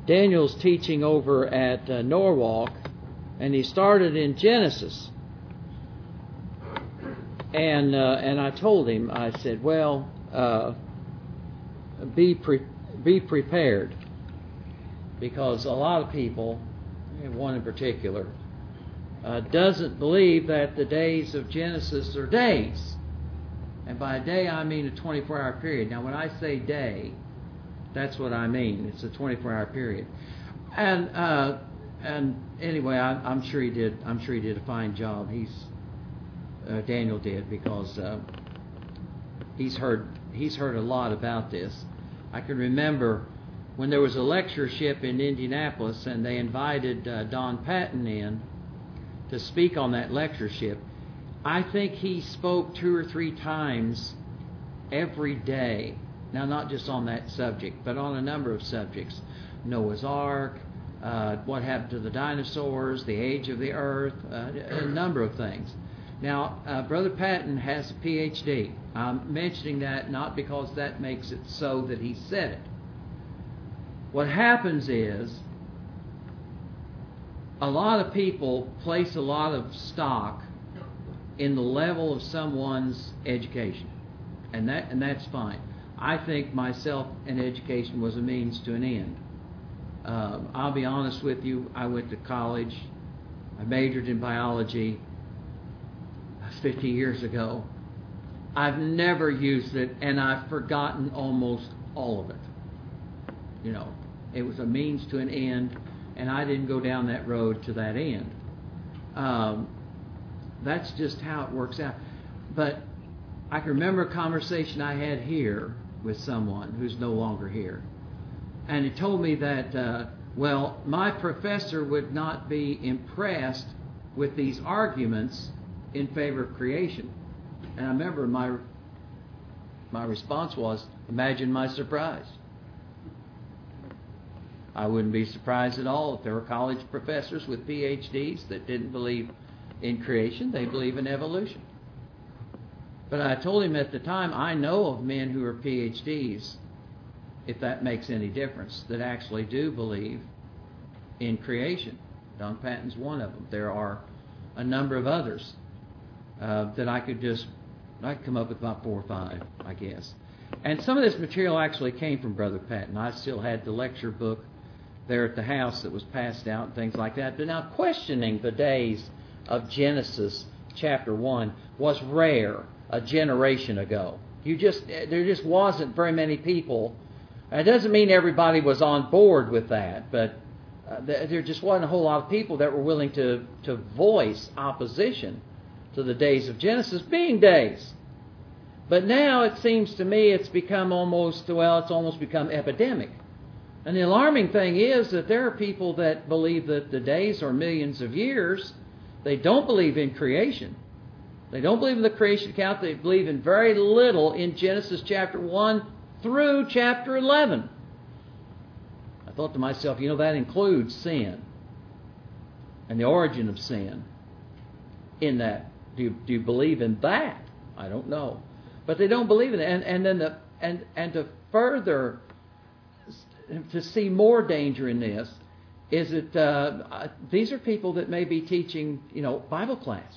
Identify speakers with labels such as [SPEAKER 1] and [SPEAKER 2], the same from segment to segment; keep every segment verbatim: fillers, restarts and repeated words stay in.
[SPEAKER 1] Daniel's teaching over at uh, Norwalk, and he started in Genesis. And uh, and I told him, I said, well, uh, be pre- be prepared, because a lot of people, one in particular, uh, doesn't believe that the days of Genesis are days. And by a day, I mean a twenty-four hour period. Now, when I say day, that's what I mean. It's a twenty-four hour period. And uh, and anyway, I, I'm sure he did. I'm sure he did a fine job. He's uh, Daniel did, because uh, he's heard he's heard a lot about this. I can remember when there was a lectureship in Indianapolis, and they invited uh, Don Patton in to speak on that lectureship. I think he spoke two or three times every day. Now, not just on that subject, but on a number of subjects. Noah's Ark, uh, what happened to the dinosaurs, the age of the earth, uh, a number of things. Now, uh, Brother Patton has a P H D. I'm mentioning that not because that makes it so that he said it. What happens is, a lot of people place a lot of stock in the level of someone's education, and that and that's fine. I think myself and education was a means to an end. Uh, I'll be honest with you, I went to college, I majored in biology fifty years ago. I've never used it, and I've forgotten almost all of it. You know, it was a means to an end, and I didn't go down that road to that end. Um, that's just how it works out. But I can remember a conversation I had here with someone who's no longer here. And he told me that, uh, well, my professor would not be impressed with these arguments in favor of creation. And I remember my my response was, imagine my surprise. I wouldn't be surprised at all if there were college professors with P H Ds that didn't believe in creation. They believe in evolution. But I told him at the time, I know of men who are P H Ds, if that makes any difference, that actually do believe in creation. Don Patton's one of them. There are a number of others uh, that I could just, I could come up with about four or five, I guess. And some of this material actually came from Brother Patton. I still had the lecture book there at the house that was passed out and things like that. But now, questioning the days of Genesis chapter one was rare a generation ago. You just there just wasn't very many people. It doesn't mean everybody was on board with that, but uh, there just wasn't a whole lot of people that were willing to, to voice opposition to the days of Genesis being days. But now it seems to me it's become almost, well, it's almost become epidemic. And the alarming thing is that there are people that believe that the days are millions of years. They don't believe in creation. They don't believe in the creation account. They believe in very little in Genesis chapter one through chapter eleven. I thought to myself, you know, that includes sin and the origin of sin in that. Do you, do you believe in that? I don't know. But they don't believe in it. And, and then the and, and to further, to see more danger in this, is that uh, these are people that may be teaching, you know, Bible class.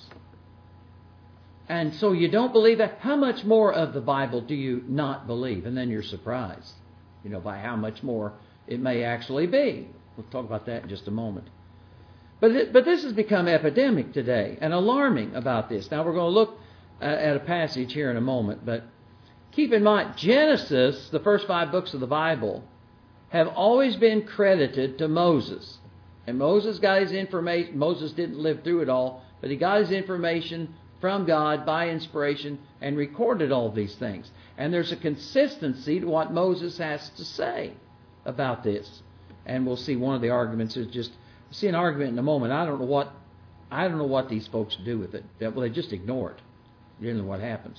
[SPEAKER 1] And so you don't believe that. How much more of the Bible do you not believe? And then you're surprised, you know, by how much more it may actually be. We'll talk about that in just a moment. But it, but this has become epidemic today and alarming about this. Now we're going to look uh, at a passage here in a moment, but keep in mind, Genesis, the first five books of the Bible, have always been credited to Moses. And Moses got his information. Moses didn't live through it all, but he got his information from God by inspiration and recorded all these things. And there's a consistency to what Moses has to say about this. And we'll see one of the arguments is just, we'll see an argument in a moment. I don't know what I don't know what these folks do with it. Well, they just ignore it. You don't know what happens.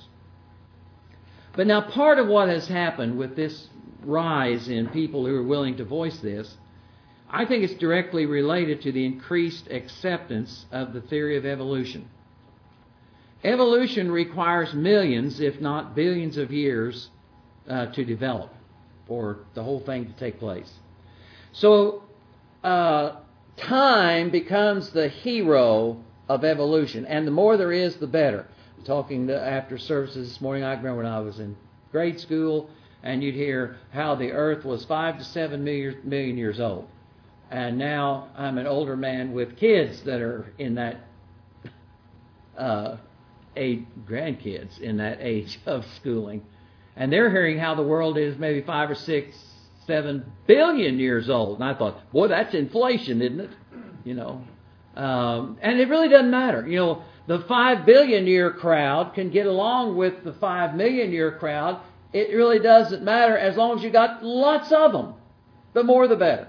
[SPEAKER 1] But now part of what has happened with this rise in people who are willing to voice this, I think it's directly related to the increased acceptance of the theory of evolution. Evolution requires millions, if not billions of years uh, to develop, for the whole thing to take place. So uh, time becomes the hero of evolution, and the more there is, the better. Talking to, after services this morning, I remember when I was in grade school, and you'd hear how the Earth was five to seven million, million years old. And now I'm an older man with kids that are in that uh, age, grandkids in that age of schooling. And they're hearing how the world is maybe five or six, seven billion years old. And I thought, boy, that's inflation, isn't it? You know. Um, and it really doesn't matter. You know, the five billion year crowd can get along with the five million year crowd. It really doesn't matter as long as you got lots of them. The more the better.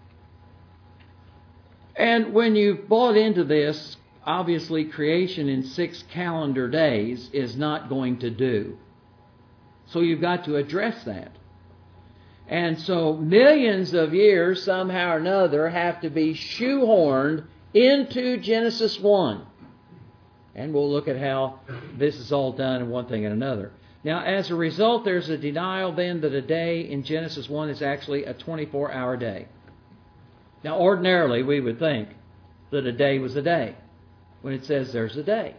[SPEAKER 1] And when you've bought into this, obviously creation in six calendar days is not going to do. So you've got to address that. And so millions of years, somehow or another, have to be shoehorned into Genesis one. And we'll look at how this is all done in one thing and another. Now, as a result, there's a denial then that a day in Genesis one is actually a twenty-four hour day. Now, ordinarily, we would think that a day was a day when it says there's a day.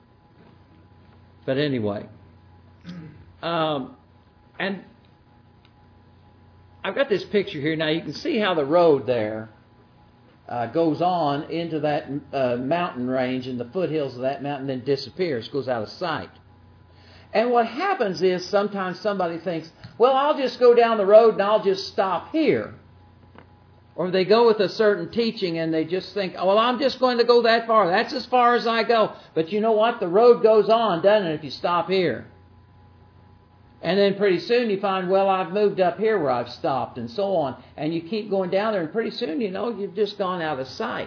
[SPEAKER 1] But anyway, um, and I've got this picture here. Now, you can see how the road there uh, goes on into that uh, mountain range and the foothills of that mountain, then disappears, goes out of sight. And what happens is sometimes somebody thinks, well, I'll just go down the road and I'll just stop here. Or they go with a certain teaching and they just think, oh, well, I'm just going to go that far. That's as far as I go. But you know what? The road goes on, doesn't it, if you stop here? And then pretty soon you find, well, I've moved up here where I've stopped and so on. And you keep going down there and pretty soon, you know, you've just gone out of sight.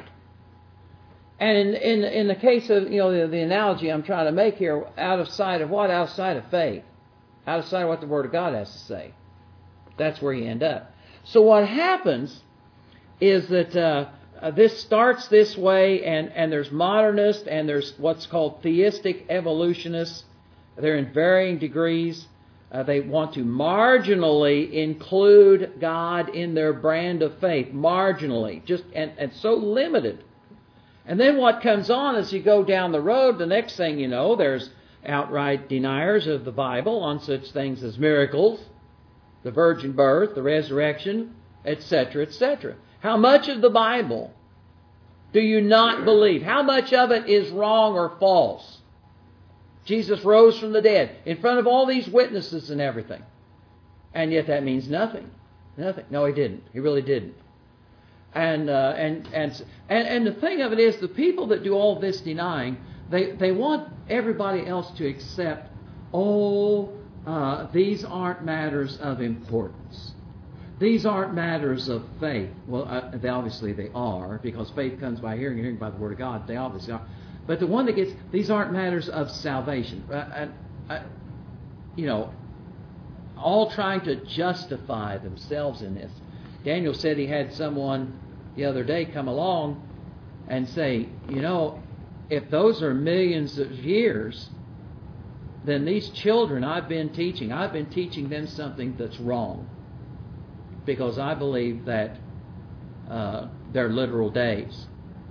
[SPEAKER 1] And in, in, in the case of, you know, the, the analogy I'm trying to make here, out of sight of what? Out of sight of faith. Out of sight of what the Word of God has to say. That's where you end up. So what happens is that uh, uh, this starts this way, and, and there's modernists, and there's what's called theistic evolutionists. They're in varying degrees. Uh, they want to marginally include God in their brand of faith. Marginally. Just and, and so limited. And then what comes on as you go down the road, the next thing you know, there's outright deniers of the Bible on such things as miracles, the virgin birth, the resurrection, et cetera, et cetera. How much of the Bible do you not believe? How much of it is wrong or false? Jesus rose from the dead in front of all these witnesses and everything. And yet that means nothing. Nothing. No, he didn't. He really didn't. And, uh, and, and, and, and the thing of it is, the people that do all this denying, they, they want everybody else to accept, oh, uh, these aren't matters of importance. These aren't matters of faith. Well, uh, they obviously they are, because faith comes by hearing and hearing by the Word of God. They obviously are. But the one that gets, these aren't matters of salvation. Uh, uh, uh, you know, all trying to justify themselves in this. Daniel said he had someone the other day come along and say, you know, if those are millions of years, then these children I've been teaching, I've been teaching them something that's wrong. Because I believe that uh, they're literal days.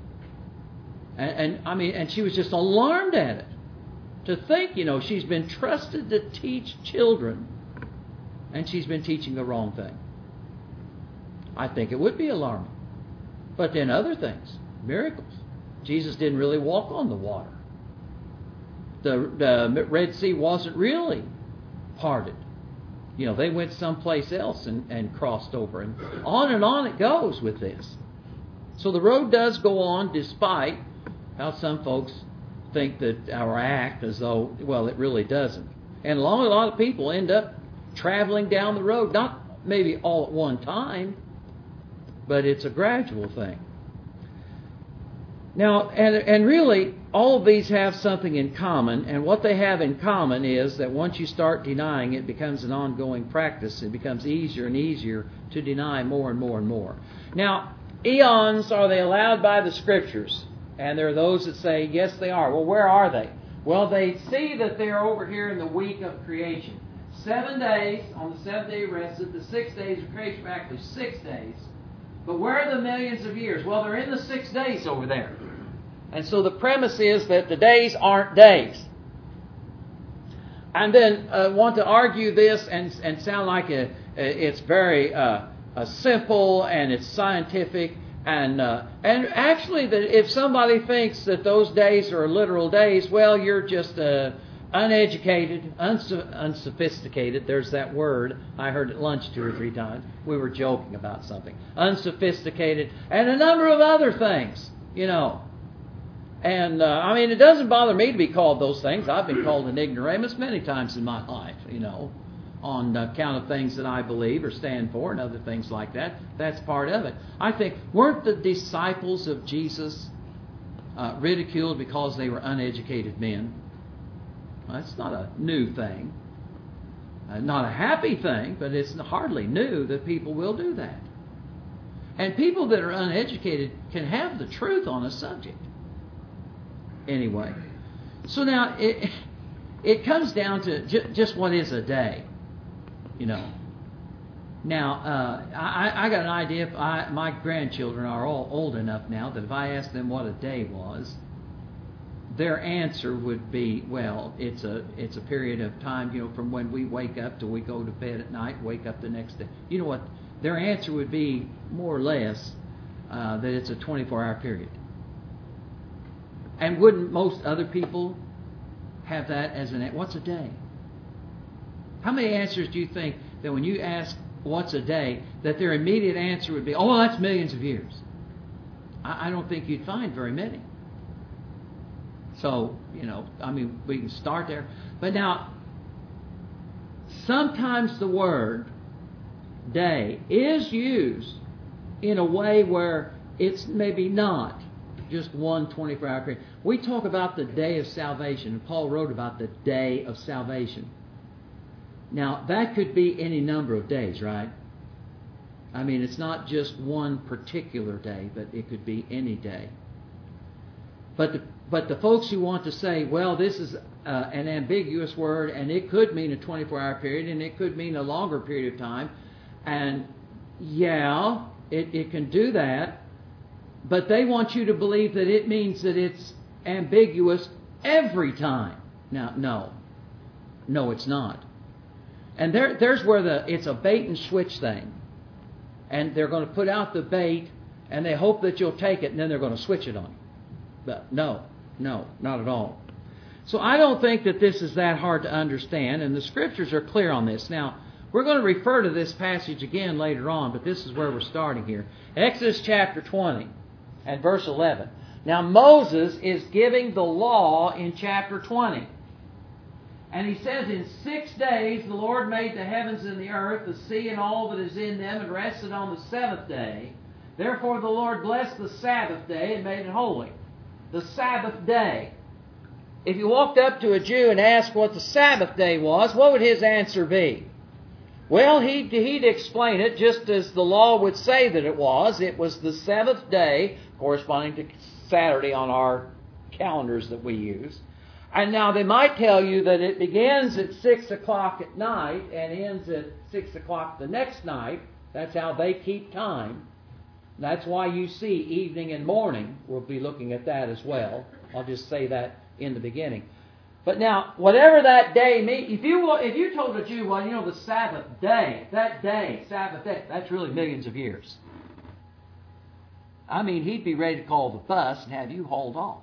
[SPEAKER 1] And, and I mean, and she was just alarmed at it. To think, you know, she's been trusted to teach children, and she's been teaching the wrong thing. I think it would be alarming. But then other things, miracles. Jesus didn't really walk on the water. The, the Red Sea wasn't really parted. You know, they went someplace else and, and crossed over. And on and on it goes with this. So the road does go on, despite how some folks think that our act as though, well, it really doesn't. And a lot, a lot of people end up traveling down the road, not maybe all at one time, but it's a gradual thing. Now, and, and really, all of these have something in common, and what they have in common is that once you start denying, it becomes an ongoing practice. It becomes easier and easier to deny more and more and more. Now, eons, are they allowed by the Scriptures? And there are those that say, yes, they are. Well, where are they? Well, they see that they're over here in the week of creation. Seven days, on the seventh day rested, the six days of creation were actually six days. But where are the millions of years? Well, they're in the six days over there. And so the premise is that the days aren't days. And then uh, want to argue this and, and sound like a, it's very uh, uh, simple and it's scientific. And uh, and actually, that if somebody thinks that those days are literal days, well, you're just uh, uneducated, uns- unsophisticated. There's that word I heard at lunch two or three times. We were joking about something. Unsophisticated and a number of other things, you know. And, uh, I mean, it doesn't bother me to be called those things. I've been called an ignoramus many times in my life, you know, on account of things that I believe or stand for and other things like that. That's part of it. I think, weren't the disciples of Jesus uh, ridiculed because they were uneducated men? Well, that's not a new thing. Uh, not a happy thing, but it's hardly new that people will do that. And people that are uneducated can have the truth on a subject. Anyway, so now it it comes down to ju- just what is a day, you know. Now, uh, I, I got an idea. If I, my grandchildren are all old enough now that if I asked them what a day was, their answer would be, well, it's a it's a period of time, you know, from when we wake up till we go to bed at night, wake up the next day. You know what? Their answer would be more or less uh, that it's a twenty-four hour period. And wouldn't most other people have that as an... What's a day? How many answers do you think that when you ask what's a day, that their immediate answer would be, oh, well, that's millions of years? I, I don't think you'd find very many. So, you know, I mean, we can start there. But now, sometimes the word day is used in a way where it's maybe not just one twenty-four hour period. We talk about the day of salvation, and Paul wrote about the day of salvation. Now, that could be any number of days, right? I mean, it's not just one particular day, but it could be any day. But the, but the folks who want to say, well, this is uh, an ambiguous word, and it could mean a twenty-four hour period, and it could mean a longer period of time, and yeah, it, it can do that, but they want you to believe that it means that it's ambiguous every time. Now, no. No, it's not. And there, there's where the it's a bait and switch thing. And they're going to put out the bait, and they hope that you'll take it, and then they're going to switch it on you. But no, no, not at all. So I don't think that this is that hard to understand, and the Scriptures are clear on this. Now, we're going to refer to this passage again later on, but this is where we're starting here. Exodus chapter twenty. And verse eleven. Now Moses is giving the law in chapter twenty. And he says, in six days the Lord made the heavens and the earth, the sea and all that is in them, and rested on the seventh day. Therefore the Lord blessed the Sabbath day and made it holy. The Sabbath day. If you walked up to a Jew and asked what the Sabbath day was, what would his answer be? Well, he'd, he'd explain it just as the law would say that it was. It was the seventh day, corresponding to Saturday on our calendars that we use. And now they might tell you that it begins at six o'clock at night and ends at six o'clock the next night. That's how they keep time. That's why you see evening and morning. We'll be looking at that as well. I'll just say that in the beginning. But now, whatever that day means, if you if you told a Jew, well, you know, the Sabbath day, that day, Sabbath day, that's really millions of years. I mean, he'd be ready to call the bus and have you hauled off.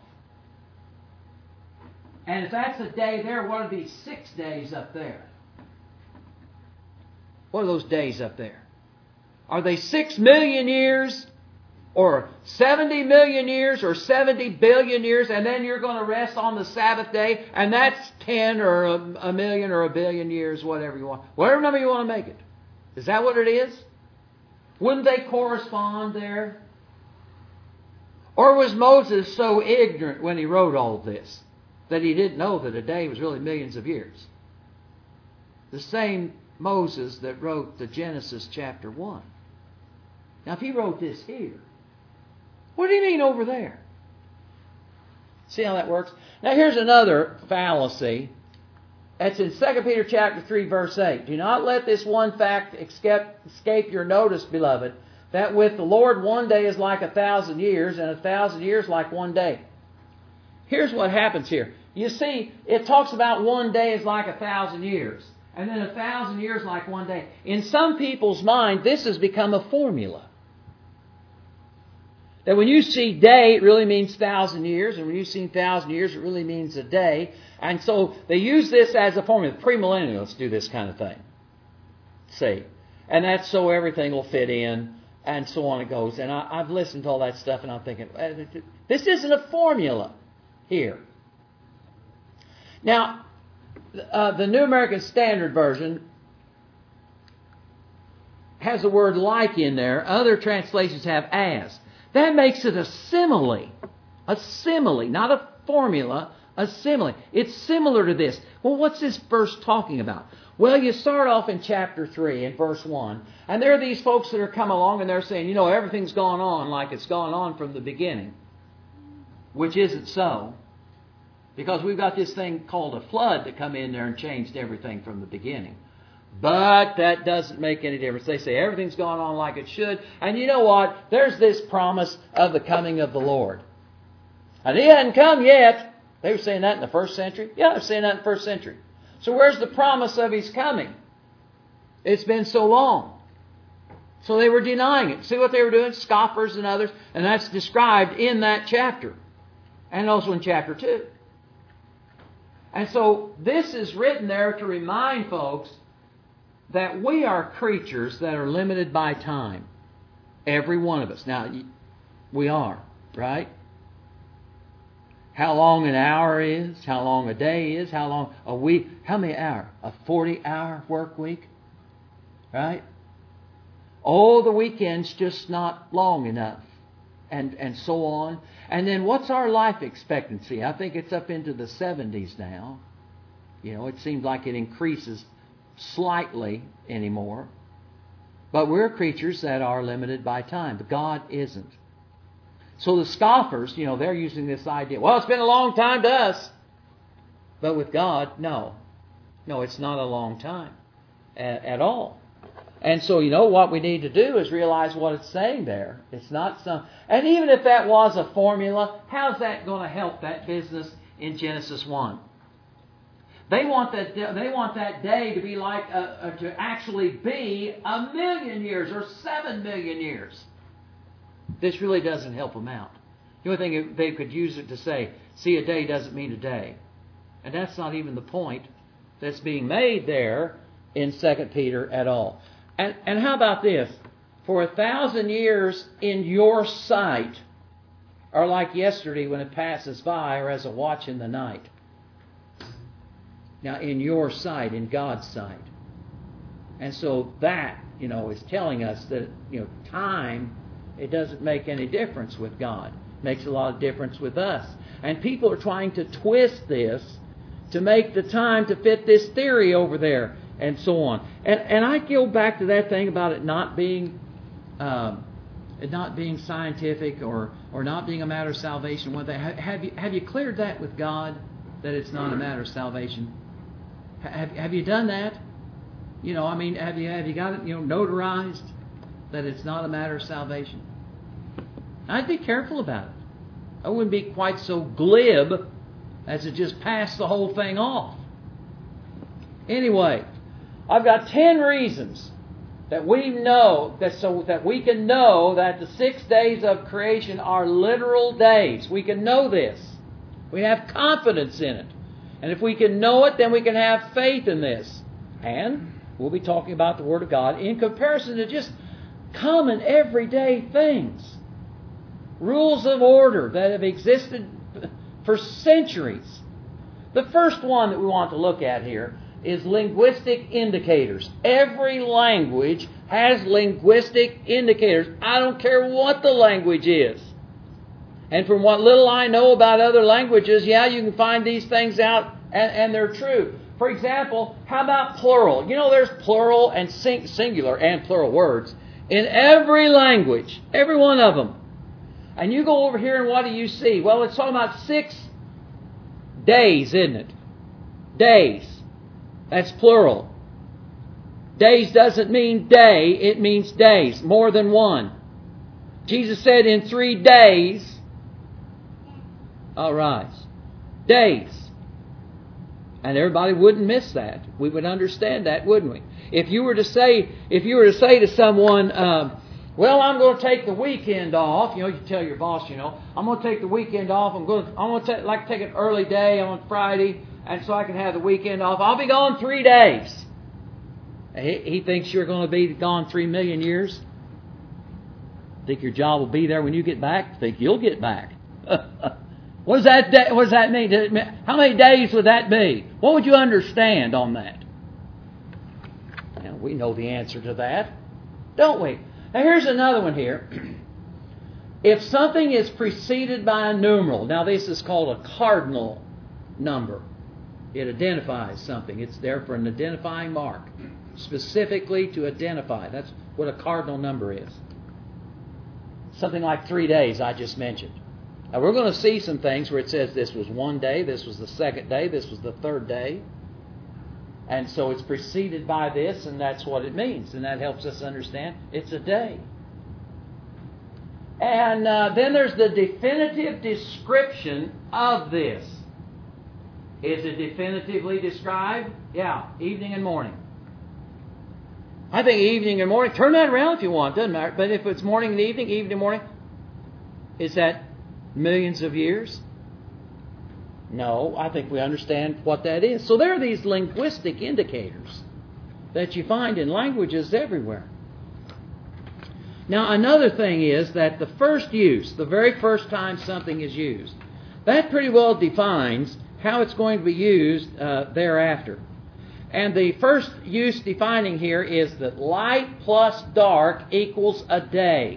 [SPEAKER 1] And if that's a day there, what are these six days up there? What are those days up there? Are they six million years? Or seventy million years or seventy billion years, and then you're going to rest on the Sabbath day, and that's ten or a, a million or a billion years, whatever you want. Whatever number you want to make it. Is that what it is? Wouldn't they correspond there? Or was Moses so ignorant when he wrote all of this that he didn't know that a day was really millions of years? The same Moses that wrote the Genesis chapter one. Now, if he wrote this here, what do you mean over there? See how that works? Now here's another fallacy. That's in Second Peter chapter three, verse eight. Do not let this one fact escape your notice, beloved. that with the Lord one day is like a thousand years, and a thousand years like one day. Here's what happens here. You see, it talks about one day is like a thousand years, and then a thousand years like one day. In some people's mind, this has become a formula. That when you see day, it really means thousand years, and when you see thousand years, it really means a day. And so they use this as a formula. Premillennialists do this kind of thing. See? And that's so everything will fit in, and so on it goes. And I, I've listened to all that stuff, and I'm thinking, this isn't a formula here. Now, uh, the New American Standard Version has the word like in there. Other translations have as. That makes it a simile. A simile, not a formula, a simile. It's similar to this. Well, what's this verse talking about? Well, you start off in chapter three, in verse one, and there are these folks that are come along and they're saying, you know, everything's gone on like it's gone on from the beginning, which isn't so, because we've got this thing called a flood that come in there and changed everything from the beginning. But that doesn't make any difference. They say everything's gone on like it should. And you know what? There's this promise of the coming of the Lord. And He hadn't come yet. They were saying that in the first century. Yeah, they were saying that in the first century. So where's the promise of His coming? It's been so long. So they were denying it. See what they were doing? Scoffers and others. And that's described in that chapter. And also in chapter two. And so this is written there to remind folks that we are creatures that are limited by time. Every one of us. Now, we are, right? How long an hour is, how long a day is, how long a week, how many hours? A forty-hour work week? Right? Oh, the weekend's just not long enough. And, and so on. And then what's our life expectancy? I think it's up into the seventies now. You know, it seems like it increases slightly anymore. But we're creatures that are limited by time. But God isn't. So the scoffers, you know, they're using this idea. Well, it's been a long time to us. But with God, no. No, it's not a long time at, at all. And so, you know, what we need to do is realize what it's saying there. It's not some... And even if that was a formula, how's that going to help that business in Genesis one? They want that. They want that day to be like a, a, to actually be a million years or seven million years. This really doesn't help them out. The only thing they could use it to say, see, a day doesn't mean a day, and that's not even the point that's being made there in Second Peter at all. And and how about this? For a thousand years in your sight are like yesterday when it passes by, or as a watch in the night. Now, in your sight, in God's sight. And so that, you know, is telling us that, you know, time, it doesn't make any difference with God. It makes a lot of difference with us. And people are trying to twist this to make the time to fit this theory over there and so on. And and I go back to that thing about it not being um, it not being scientific or, or not being a matter of salvation. One thing, have you have you cleared that with God, that it's not a matter of salvation? Have have you done that? You know, I mean, have you have you got it, you know, notarized that it's not a matter of salvation? I'd be careful about it. I wouldn't be quite so glib as to just pass the whole thing off. Anyway, I've got ten reasons that we know that so that we can know that the six days of creation are literal days. We can know this. We have confidence in it. And if we can know it, then we can have faith in this. And we'll be talking about the Word of God in comparison to just common everyday things. Rules of order that have existed for centuries. The first one that we want to look at here is linguistic indicators. Every language has linguistic indicators. I don't care what the language is. And from what little I know about other languages, yeah, you can find these things out, and, and they're true. For example, how about plural? You know, there's plural and sing, singular and plural words in every language, every one of them. And you go over here and what do you see? Well, it's talking about six days, isn't it? Days. That's plural. Days doesn't mean day, it means days, more than one. Jesus said in three days, I'll rise. Days. And everybody wouldn't miss that. We would understand that, wouldn't we? If you were to say, if you were to say to someone, um, well, I'm going to take the weekend off. You know, you tell your boss, you know, I'm going to take the weekend off. I'm going to, I'm going to take, like take an early day on Friday, and so I can have the weekend off. I'll be gone three days. He, he thinks you're going to be gone three million years. Think your job will be there when you get back? Think you'll get back? What does that What does that mean? How many days would that be? What would you understand on that? Now, we know the answer to that, don't we? Now, here's another one here. If something is preceded by a numeral, now this is called a cardinal number. It identifies something. It's there for an identifying mark, specifically to identify. That's what a cardinal number is. Something like three days I just mentioned. Now we're going to see some things where it says this was one day, this was the second day, this was the third day. And so it's preceded by this, and that's what it means. And that helps us understand it's a day. And uh, then there's the definitive description of this. Is it definitively described? Yeah, evening and morning. I think evening and morning, turn that around if you want, doesn't matter. But if it's morning and evening, evening and morning, is that millions of years? No, I think we understand what that is. So there are these linguistic indicators that you find in languages everywhere. Now, another thing is that the first use, the very first time something is used, that pretty well defines how it's going to be used uh, thereafter. And the first use defining here is that light plus dark equals a day.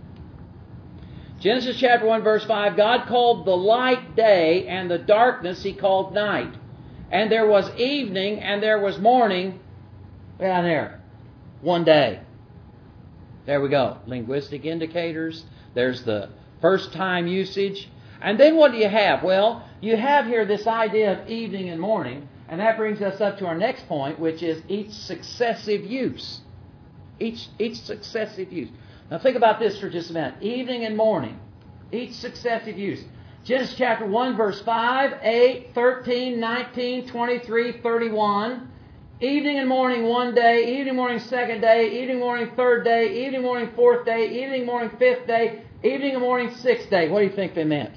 [SPEAKER 1] Genesis chapter one, verse five, God called the light day, and the darkness He called night. And there was evening, and there was morning, down there, one day. There we go. Linguistic indicators. There's the first time usage. And then what do you have? Well, you have here this idea of evening and morning, and that brings us up to our next point, which is each successive use. Each, each successive use. Now think about this for just a minute. Evening and morning. Each successive use. Genesis chapter one, verse five, eight, thirteen, nineteen, twenty-three, thirty-one. Evening and morning one day, evening morning second day, evening morning third day, evening morning fourth day, evening morning fifth day, evening and morning sixth day. What do you think they meant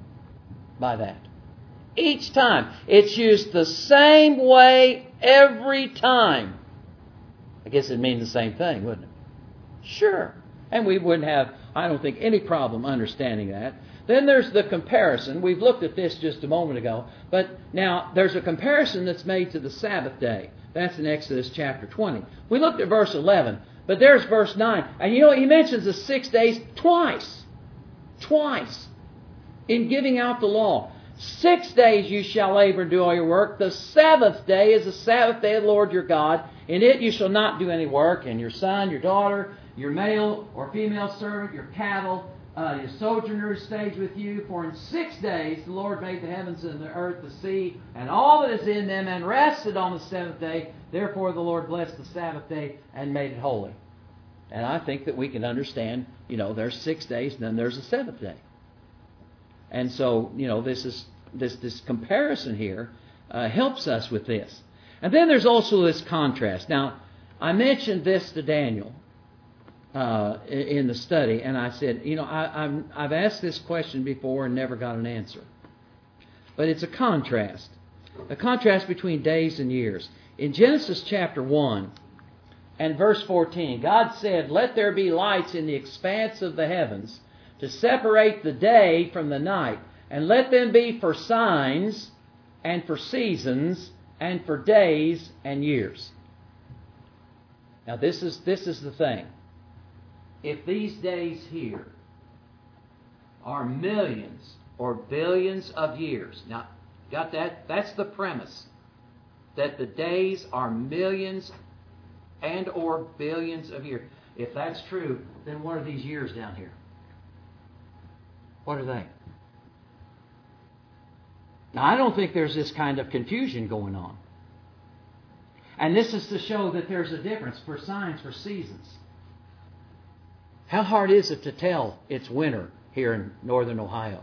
[SPEAKER 1] by that? Each time. It's used the same way every time. I guess it'd mean the same thing, wouldn't it? Sure. And we wouldn't have, I don't think, any problem understanding that. Then there's the comparison. We've looked at this just a moment ago. But now there's a comparison that's made to the Sabbath day. That's in Exodus chapter twenty. We looked at verse eleven. But there's verse nine. And you know, he mentions the six days twice. Twice. In giving out the law. Six days you shall labor and do all your work. The seventh day is the Sabbath day of the Lord your God. In it you shall not do any work. And your son, your daughter, your male or female servant, your cattle, uh, your sojourner who stays with you. For in six days the Lord made the heavens and the earth, the sea, and all that is in them, and rested on the seventh day. Therefore the Lord blessed the Sabbath day and made it holy. And I think that we can understand, you know, there's six days and then there's a seventh day. And so, you know, this is this this comparison here uh, helps us with this. And then there's also this contrast. Now, I mentioned this to Daniel uh, in the study, and I said, you know, I, I'm, I've asked this question before and never got an answer. But it's a contrast, a contrast between days and years. In Genesis chapter one and verse fourteen, God said, "Let there be lights in the expanse of the heavens to separate the day from the night, and let them be for signs and for seasons and for days and years." Now this is this is the thing. If these days here are millions or billions of years, now got that? That's the premise. That the days are millions and or billions of years. If that's true, then what are these years down here? What are they? Now, I don't think there's this kind of confusion going on. And this is to show that there's a difference for signs, for seasons. How hard is it to tell it's winter here in northern Ohio?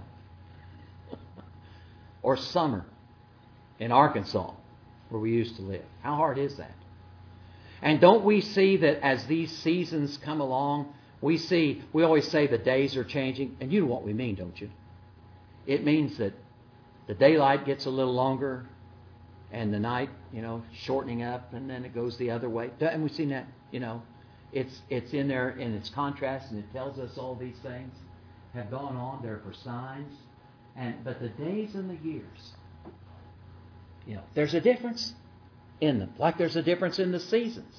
[SPEAKER 1] Or summer in Arkansas, where we used to live? How hard is that? And don't we see that as these seasons come along, we see, we always say the days are changing, and you know what we mean, don't you? It means that the daylight gets a little longer, and the night, you know, shortening up, and then it goes the other way. And we've seen that, you know, it's it's in there in its contrast, and it tells us all these things have gone on. They're for signs, and but the days and the years, you know, there's a difference in them, like there's a difference in the seasons.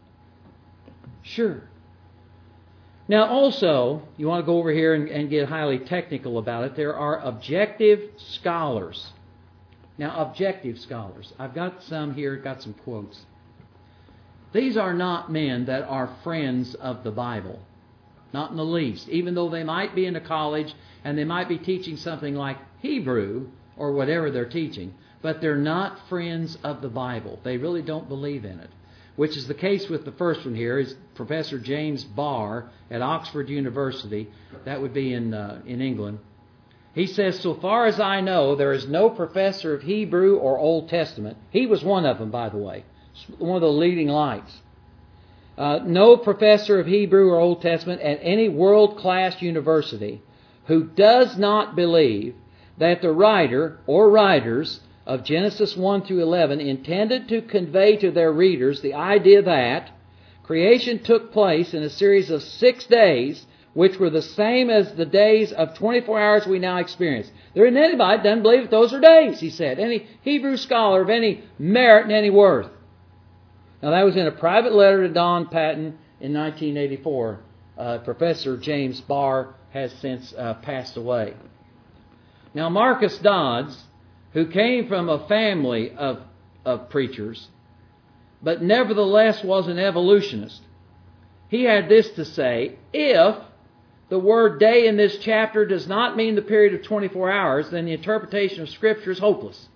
[SPEAKER 1] Sure. Now, also, you want to go over here and, and get highly technical about it. There are objective scholars. Now, objective scholars. I've got some here, got some quotes. These are not men that are friends of the Bible. Not in the least. Even though they might be in a college and they might be teaching something like Hebrew or whatever they're teaching, but they're not friends of the Bible. They really don't believe in it. Which is the case with the first one here, is Professor James Barr at Oxford University. That would be in uh, in England. He says, so far as I know, there is no professor of Hebrew or Old Testament. He was one of them, by the way. One of the leading lights. Uh, no professor of Hebrew or Old Testament at any world-class university who does not believe that the writer or writers of Genesis one through eleven intended to convey to their readers the idea that creation took place in a series of six days, which were the same as the days of twenty-four hours we now experience. There isn't anybody that doesn't believe that those are days, he said. Any Hebrew scholar of any merit and any worth. Now that was in a private letter to Don Patton in nineteen eighty-four. Uh, Professor James Barr has since uh, passed away. Now Marcus Dodds, who came from a family of, of preachers, but nevertheless was an evolutionist, he had this to say: if the word day in this chapter does not mean the period of twenty-four hours, then the interpretation of Scripture is hopeless.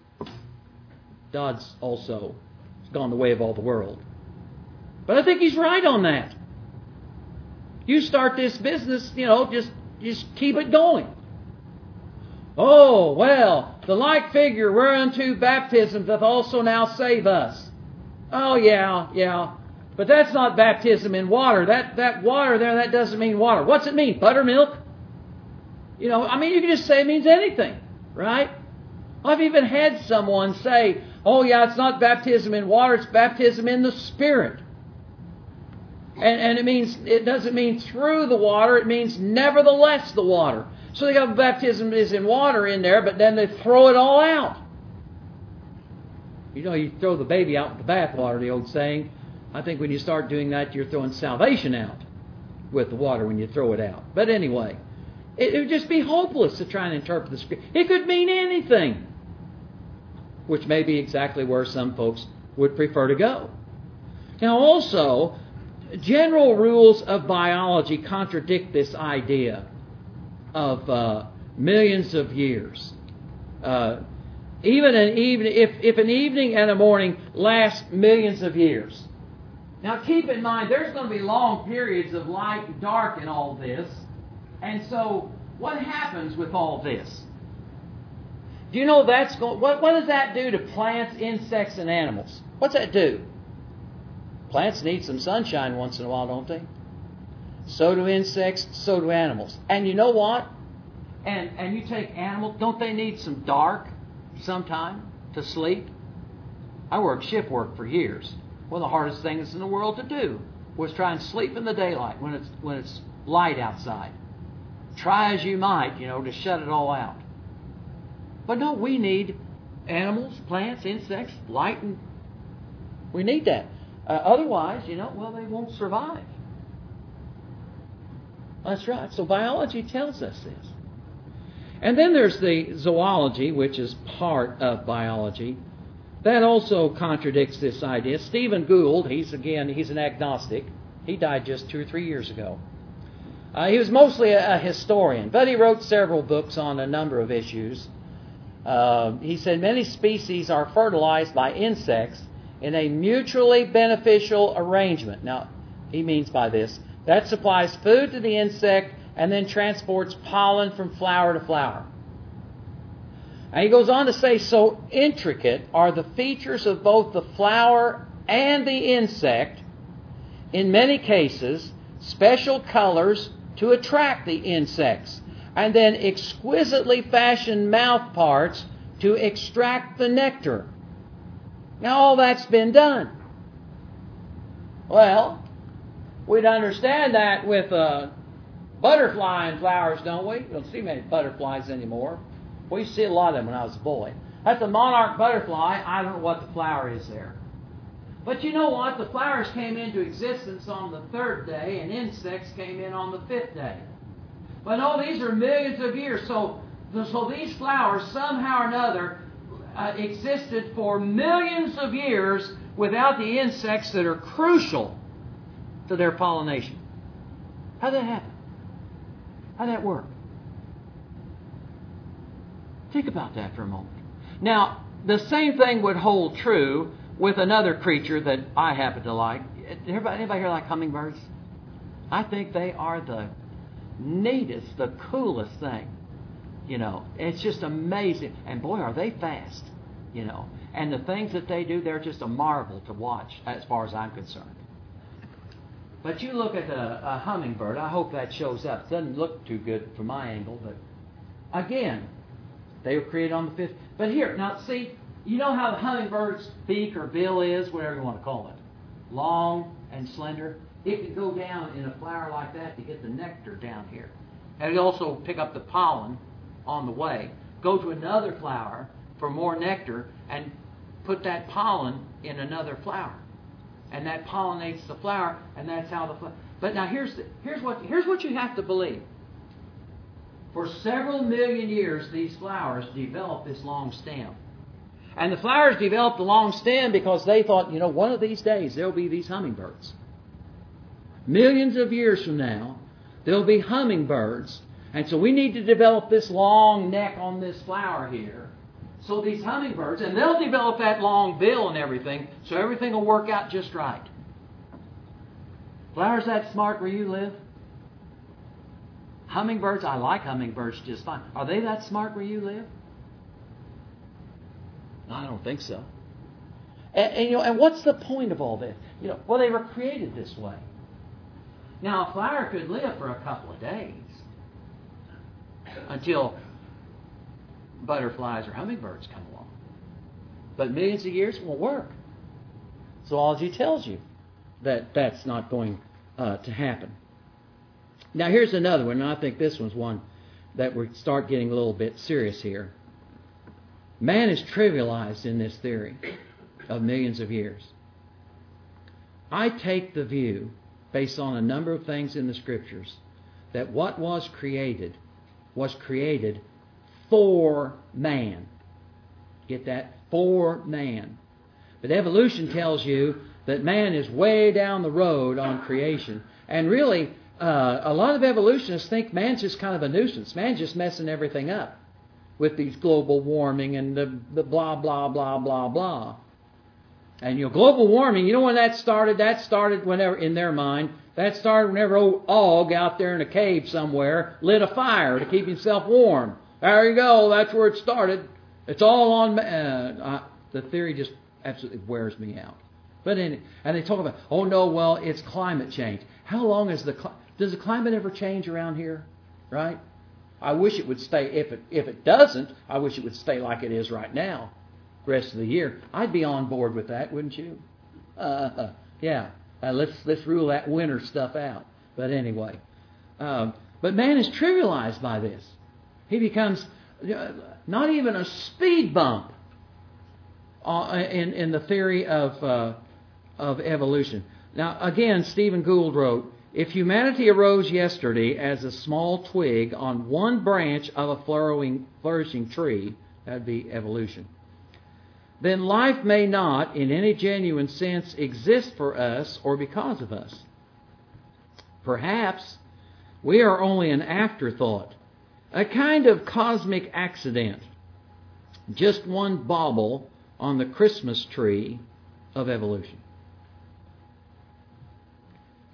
[SPEAKER 1] Dodds also has gone the way of all the world. But I think he's right on that. You start this business, you know, just, just keep it going. Oh, well, the like figure whereunto baptism doth also now save us. Oh, yeah, yeah. But that's not baptism in water. That that water there, that doesn't mean water. What's it mean? Buttermilk? You know, I mean, you can just say it means anything, right? I've even had someone say, oh, yeah, it's not baptism in water, it's baptism in the Spirit. And, and it means, it doesn't mean through the water, it means nevertheless the water. So they got baptism is in water in there, but then they throw it all out. You know, you throw the baby out with the bathwater, the old saying. I think when you start doing that, you're throwing salvation out with the water when you throw it out. But anyway, it, it would just be hopeless to try and interpret the Scripture. It could mean anything, which may be exactly where some folks would prefer to go. Now also, general rules of biology contradict this idea of uh, millions of years. Uh, even an evening, if, if an evening and a morning lasts millions of years. Now keep in mind, there's going to be long periods of light and dark in all this. And so, what happens with all this? Do you know that's going? What, what does that do to plants, insects, and animals? What's that do? Plants need some sunshine once in a while, don't they? So do insects, so do animals. And you know what? And and you take animals, don't they need some dark sometime to sleep? I worked shift work for years. One of the hardest things in the world to do was try and sleep in the daylight when it's when it's light outside. Try as you might, you know, to shut it all out. But no, we need animals, plants, insects, light, and we need that. Uh, otherwise, you know, well, they won't survive. That's right. So biology tells us this. And then there's the zoology, which is part of biology. That also contradicts this idea. Stephen Gould, he's again, he's an agnostic. He died just two or three years ago. Uh, he was mostly a, a historian, but he wrote several books on a number of issues. Uh, he said many species are fertilized by insects in a mutually beneficial arrangement. Now, he means by this that supplies food to the insect and then transports pollen from flower to flower. And he goes on to say, so intricate are the features of both the flower and the insect, in many cases, special colors to attract the insects, and then exquisitely fashioned mouth parts to extract the nectar. Now all that's been done. Well, we'd understand that with uh, butterfly and flowers, don't we? We don't see many butterflies anymore. We used to see a lot of them when I was a boy. That's the monarch butterfly. I don't know what the flower is there. But you know what? The flowers came into existence on the third day, and insects came in on the fifth day. But no, these are millions of years. So, so these flowers, somehow or another, uh, existed for millions of years without the insects that are crucial to their pollination. How'd that happen? How'd that work? Think about that for a moment. Now, the same thing would hold true with another creature that I happen to like. Everybody, anybody here like hummingbirds? I think they are the neatest, the coolest thing. You know, it's just amazing. And boy, are they fast. You know, and the things that they do, they're just a marvel to watch as far as I'm concerned. But you look at a, a hummingbird, I hope that shows up. It doesn't look too good from my angle, but again, they were created on the fifth. But here, now see, you know how the hummingbird's beak or bill is, whatever you want to call it, long and slender? It can go down in a flower like that to get the nectar down here. And it also pick up the pollen on the way, go to another flower for more nectar, and put that pollen in another flower. And that pollinates the flower, and that's how the flower... But now here's, the, here's, what, here's what you have to believe. For several million years, these flowers developed this long stem. And the flowers developed the long stem because they thought, you know, one of these days there'll be these hummingbirds. Millions of years from now, there'll be hummingbirds. And so we need to develop this long neck on this flower here. So these hummingbirds, and they'll develop that long bill and everything, so everything will work out just right. Flowers that smart where you live? Hummingbirds, I like hummingbirds just fine. Are they that smart where you live? No, I don't think so. And, and, you know, and what's the point of all this? You know, well, they were created this way. Now, a flower could live for a couple of days until butterflies or hummingbirds come along. But millions of years won't work. Zoology tells you that that's not going uh, to happen. Now, here's another one, and I think this one's one that we start getting a little bit serious here. Man is trivialized in this theory of millions of years. I take the view, based on a number of things in the Scriptures, that what was created was created for man. Get that? For man. But evolution tells you that man is way down the road on creation. And really, uh, a lot of evolutionists think man's just kind of a nuisance. Man's just messing everything up with these global warming and the, the blah, blah, blah, blah, blah. And, you know, global warming, you know when that started? That started whenever, in their mind, that started whenever old Og out there in a cave somewhere lit a fire to keep himself warm. There you go. That's where it started. It's all on... Uh, I, the theory just absolutely wears me out. But in, and they talk about, oh no, well, it's climate change. How long is the... Does the climate ever change around here? Right? I wish it would stay... If it, if it doesn't, I wish it would stay like it is right now. The rest of the year. I'd be on board with that, wouldn't you? Uh, yeah. Uh, let's, let's rule that winter stuff out. But anyway. Um, but man is trivialized by this. He becomes uh, not even a speed bump uh, in, in the theory of, uh, of evolution. Now, again, Stephen Gould wrote, if humanity arose yesterday as a small twig on one branch of a flourishing, flourishing tree, that would be evolution, then life may not, in any genuine sense, exist for us or because of us. Perhaps we are only an afterthought, a kind of cosmic accident, just one bauble on the Christmas tree of evolution.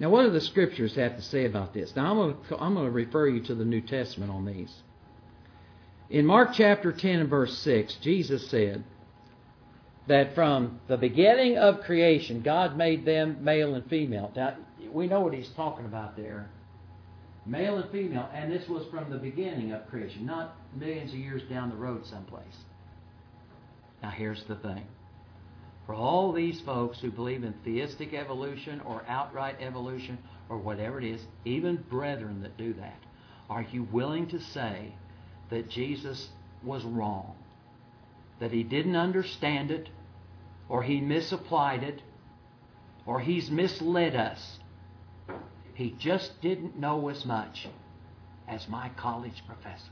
[SPEAKER 1] Now, what do the Scriptures have to say about this? Now, I'm going to, I'm going to refer you to the New Testament on these. In Mark chapter ten and verse six, Jesus said that from the beginning of creation, God made them male and female. Now, we know what He's talking about there. Male and female, and this was from the beginning of creation, not millions of years down the road someplace. Now, here's the thing. For all these folks who believe in theistic evolution or outright evolution or whatever it is, even brethren that do that, are you willing to say that Jesus was wrong? That He didn't understand it, or He misapplied it, or He's misled us? He just didn't know as much as my college professor.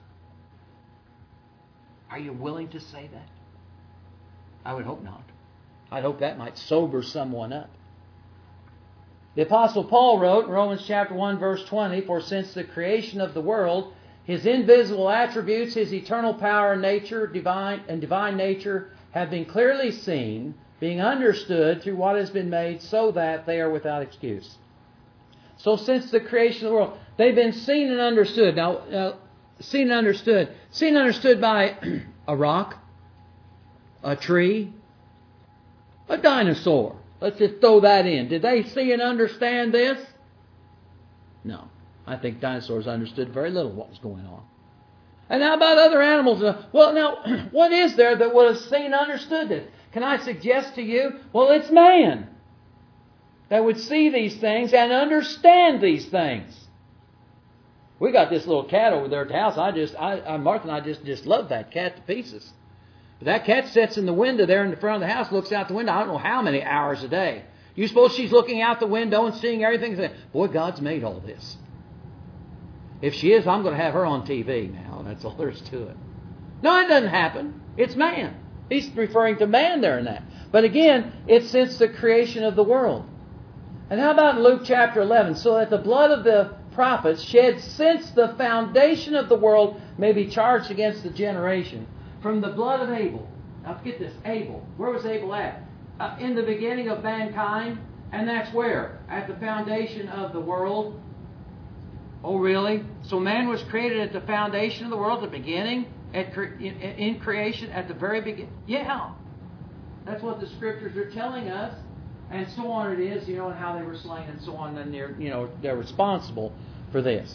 [SPEAKER 1] Are you willing to say that? I would hope not. I'd hope that might sober someone up. The Apostle Paul wrote in Romans chapter one, verse twenty, "For since the creation of the world, His invisible attributes, His eternal power and nature, divine and divine nature, have been clearly seen, being understood through what has been made, so that they are without excuse." So since the creation of the world, they've been seen and understood. Now, uh, seen and understood. Seen and understood by a rock, a tree, a dinosaur. Let's just throw that in. Did they see and understand this? No. I think dinosaurs understood very little what was going on. And how about other animals? Well, now, what is there that would have seen and understood this? Can I suggest to you? Well, it's man that would see these things and understand these things. We got this little cat over there at the house. I just, I, I Martha and I just, just love that cat to pieces. But that cat sits in the window there in the front of the house, looks out the window, I don't know how many hours a day. You suppose she's looking out the window and seeing everything and saying, boy, God's made all this. If she is, I'm going to have her on T V now. That's all there is to it. No, it doesn't happen. It's man. He's referring to man there in that. But again, it's since the creation of the world. And how about in Luke chapter eleven? So that the blood of the prophets shed since the foundation of the world may be charged against the generation. From the blood of Abel. Now get this, Abel. Where was Abel at? Uh, in the beginning of mankind. And that's where? At the foundation of the world. Oh, really? So man was created at the foundation of the world, at the beginning, at cre- in, in creation, at the very beginning. Yeah. That's what the Scriptures are telling us. And so on it is, you know, and how they were slain and so on. And they're, you know, they're responsible for this.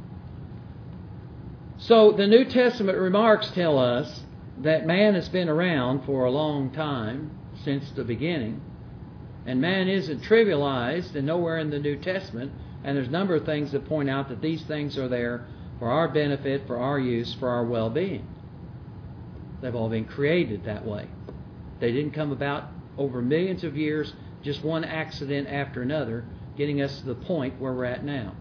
[SPEAKER 1] So the New Testament remarks tell us that man has been around for a long time, since the beginning. And man isn't trivialized, and nowhere in the New Testament. And there's a number of things that point out that these things are there for our benefit, for our use, for our well-being. They've all been created that way. They didn't come about over millions of years, just one accident after another, getting us to the point where we're at now.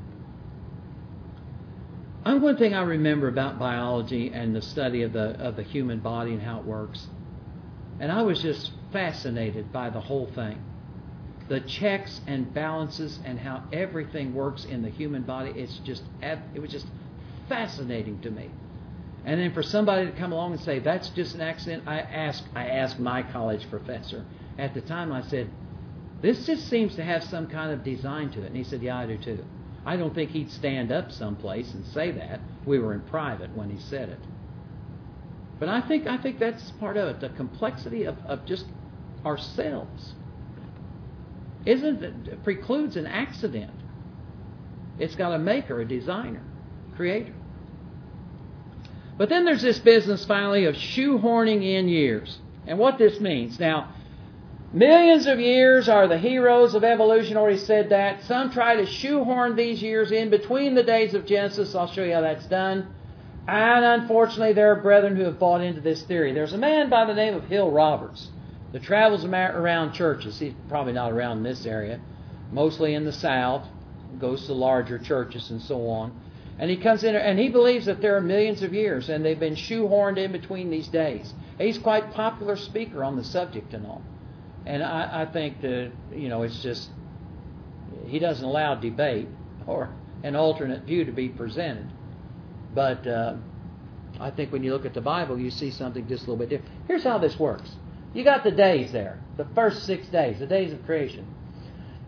[SPEAKER 1] And one thing I remember about biology and the study of the of the human body and how it works, and I was just fascinated by the whole thing. The checks and balances and how everything works in the human body, it's just it was just fascinating to me. And then for somebody to come along and say, that's just an accident, I asked, I asked my college professor. At the time I said, this just seems to have some kind of design to it. And he said, yeah, I do too. I don't think he'd stand up someplace and say that. We were in private when he said it. But I think I think that's part of it, the complexity of, of just ourselves. Isn't it precludes an accident. It's got a maker, a designer, creator. But then there's this business finally of shoehorning in years. And what this means. Now, millions of years are the heroes of evolution, already said that. Some try to shoehorn these years in between the days of Genesis. I'll show you how that's done. And unfortunately, there are brethren who have bought into this theory. There's a man by the name of Hill Roberts that travels around churches. He's probably not around in this area. Mostly in the South. Goes to larger churches and so on. And he comes in and he believes that there are millions of years and they've been shoehorned in between these days. He's quite a popular speaker on the subject and all. And I, I think that, you know, it's just, he doesn't allow debate or an alternate view to be presented. But uh, I think when you look at the Bible, you see something just a little bit different. Here's how this works. You got the days there, the first six days, the days of creation.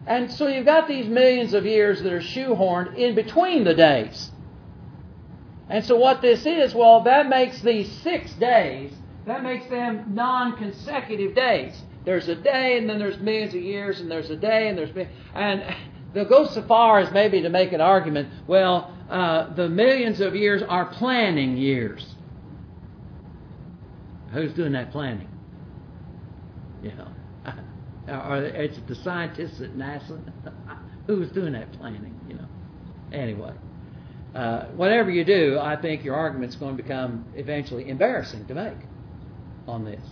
[SPEAKER 1] And so you've got these millions of years that are shoehorned in between the days. And so what this is, well, that makes these six days, that makes them non-consecutive days. There's a day, and then there's millions of years, and there's a day, and there's... And they'll go so far as maybe to make an argument, well, uh, the millions of years are planning years. Who's doing that planning? You know, are it's the scientists at NASA? Who's doing that planning? You know. Anyway, uh, whatever you do, I think your argument's going to become eventually embarrassing to make on this.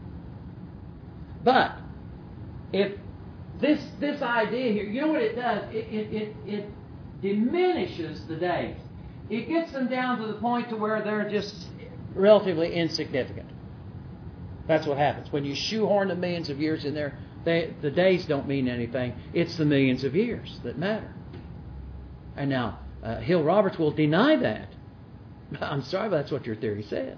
[SPEAKER 1] But if this this idea here, you know what it does? It it it, it diminishes the days. It gets them down to the point to where they're just relatively insignificant. That's what happens. When you shoehorn the millions of years in there, they, the days don't mean anything. It's the millions of years that matter. And now, uh, Hill Roberts will deny that. I'm sorry, but that's what your theory says.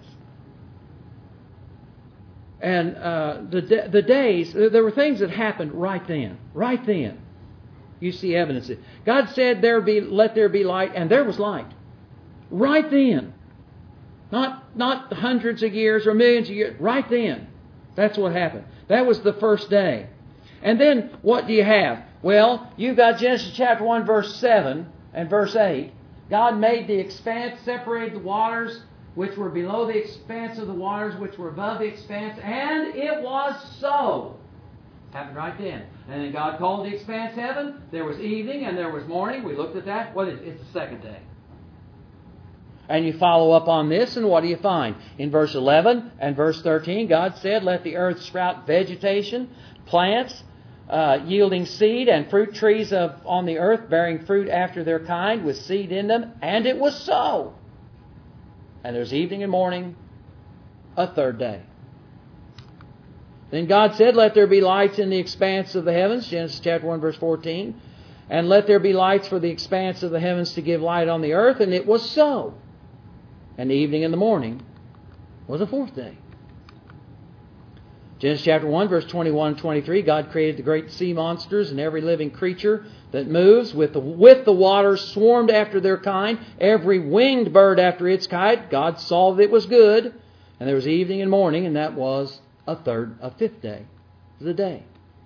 [SPEAKER 1] And uh, the the days, there were things that happened right then. Right then. You see evidence. God said, "There be, let there be light," and there was light. Right then. Not not hundreds of years or millions of years. Right then. That's what happened. That was the first day. And then what do you have? Well, you've got Genesis chapter one, verse seven and verse eight. God made the expanse, separated the waters which were below the expanse of the waters which were above the expanse, and it was so. Happened right then. And then God called the expanse heaven. There was evening and there was morning. We looked at that. What is it? It's the second day. And you follow up on this, and what do you find? In verse eleven and verse thirteen, God said, "Let the earth sprout vegetation, plants, uh, yielding seed, and fruit trees of on the earth, bearing fruit after their kind, with seed in them." And it was so. And there's evening and morning, a third day. Then God said, "Let there be lights in the expanse of the heavens," Genesis chapter one, verse fourteen. "And let there be lights for the expanse of the heavens to give light on the earth." And it was so. And the evening and the morning was the fourth day. Genesis chapter one, verse twenty-one and twenty-three, God created the great sea monsters and every living creature that moves. With the, with the waters swarmed after their kind, every winged bird after its kind. God saw that it was good. And there was evening and morning, and that was a third, a fifth day. The day.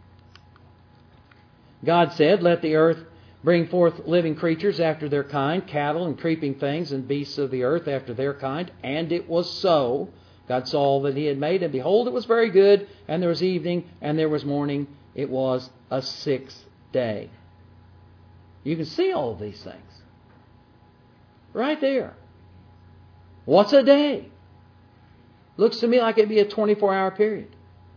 [SPEAKER 1] God said, "Let the earth bring forth living creatures after their kind, cattle and creeping things and beasts of the earth after their kind." And it was so. God saw all that He had made, and behold, it was very good. And there was evening, and there was morning. It was a sixth day. You can see all of these things. Right there. What's a day? Looks to me like it'd be a twenty-four hour period.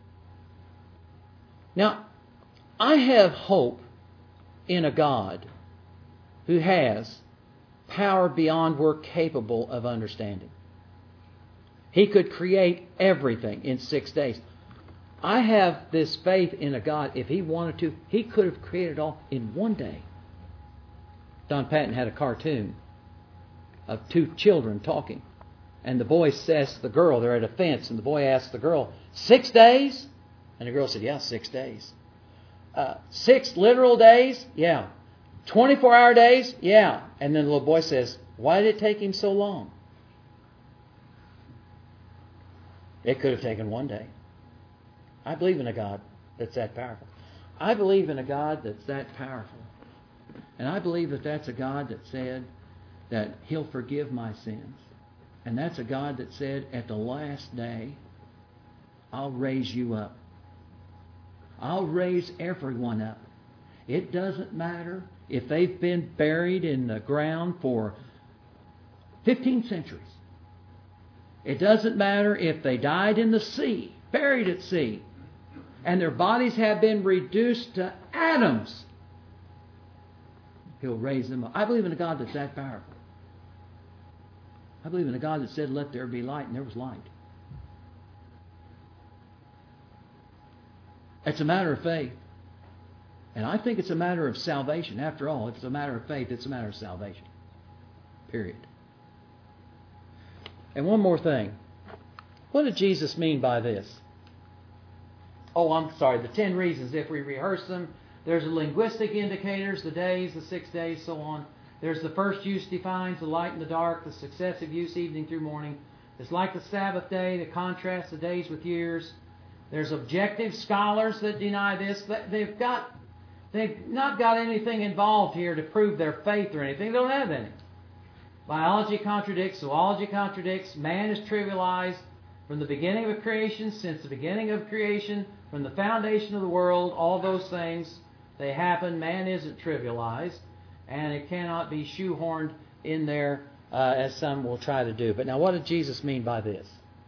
[SPEAKER 1] Now, I have hope in a God who has power beyond we're capable of understanding. He could create everything in six days. I have this faith in a God, if He wanted to, He could have created it all in one day. Don Patton had a cartoon of two children talking. And the boy says to the girl, they're at a fence, and the boy asks the girl, "Six days?" And the girl said, "Yeah, six days." Uh, six literal days? Yeah. twenty-four hour days? Yeah. And then the little boy says, "Why did it take him so long?" It could have taken one day. I believe in a God that's that powerful. I believe in a God that's that powerful. And I believe that that's a God that said that He'll forgive my sins. And that's a God that said, at the last day, I'll raise you up. I'll raise everyone up. It doesn't matter if they've been buried in the ground for fifteen centuries. It doesn't matter if they died in the sea, buried at sea, and their bodies have been reduced to atoms. He'll raise them up. I believe in a God that's that powerful. I believe in a God that said, "Let there be light," and there was light. It's a matter of faith. And I think it's a matter of salvation. After all, if it's a matter of faith, it's a matter of salvation. Period. And one more thing. What did Jesus mean by this? Oh, I'm sorry. The ten reasons, if we rehearse them, There's the linguistic indicators, the days, the six days, so on. There's the first use defines the light and the dark, the successive use evening through morning. It's like the Sabbath day that contrasts the days with years. There's objective scholars that deny this. They've got, they've not got anything involved here to prove their faith or anything. They don't have any. Biology contradicts, zoology contradicts, man is trivialized from the beginning of creation, since the beginning of creation, from the foundation of the world, all those things, they happen. Man isn't trivialized, and it cannot be shoehorned in there uh, as some will try to do. But now what did Jesus mean by this?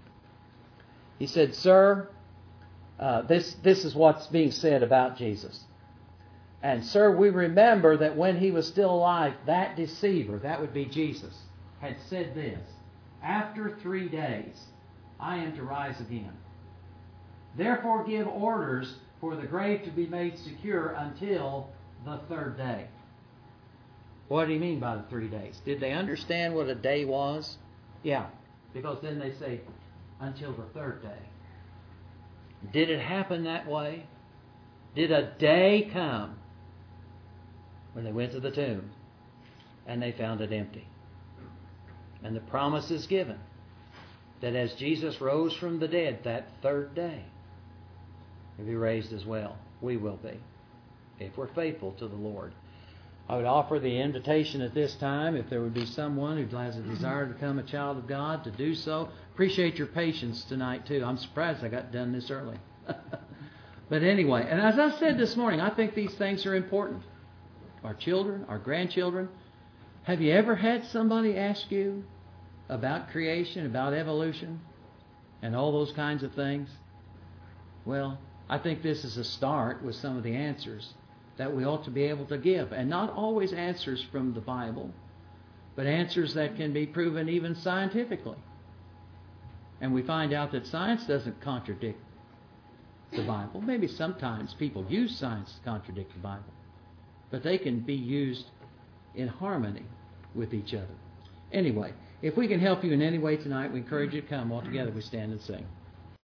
[SPEAKER 1] He said, Sir, uh, this, this is what's being said about Jesus. And, sir, we remember that when he was still alive, that deceiver, that would be Jesus, had said this, after three days, I am to rise again. Therefore give orders for the grave to be made secure until the third day. What do you mean by the three days? Did they understand what a day was? Yeah, because then they say, until the third day. Did it happen that way? Did a day come when they went to the tomb and they found it empty? And the promise is given that as Jesus rose from the dead that third day, he'll be raised as well. We will be, if we're faithful to the Lord. I would offer the invitation at this time, if there would be someone who has a desire to become a child of God, to do so. Appreciate your patience tonight, too. I'm surprised I got done this early. But anyway, and as I said this morning, I think these things are important. Our children, our grandchildren. Have you ever had somebody ask you about creation, about evolution, and all those kinds of things? Well, I think this is a start with some of the answers that we ought to be able to give. And not always answers from the Bible, but answers that can be proven even scientifically. And we find out that science doesn't contradict the Bible. Maybe sometimes people use science to contradict the Bible, but they can be used in harmony with each other. Anyway, if we can help you in any way tonight, we encourage you to come. All together we stand and sing.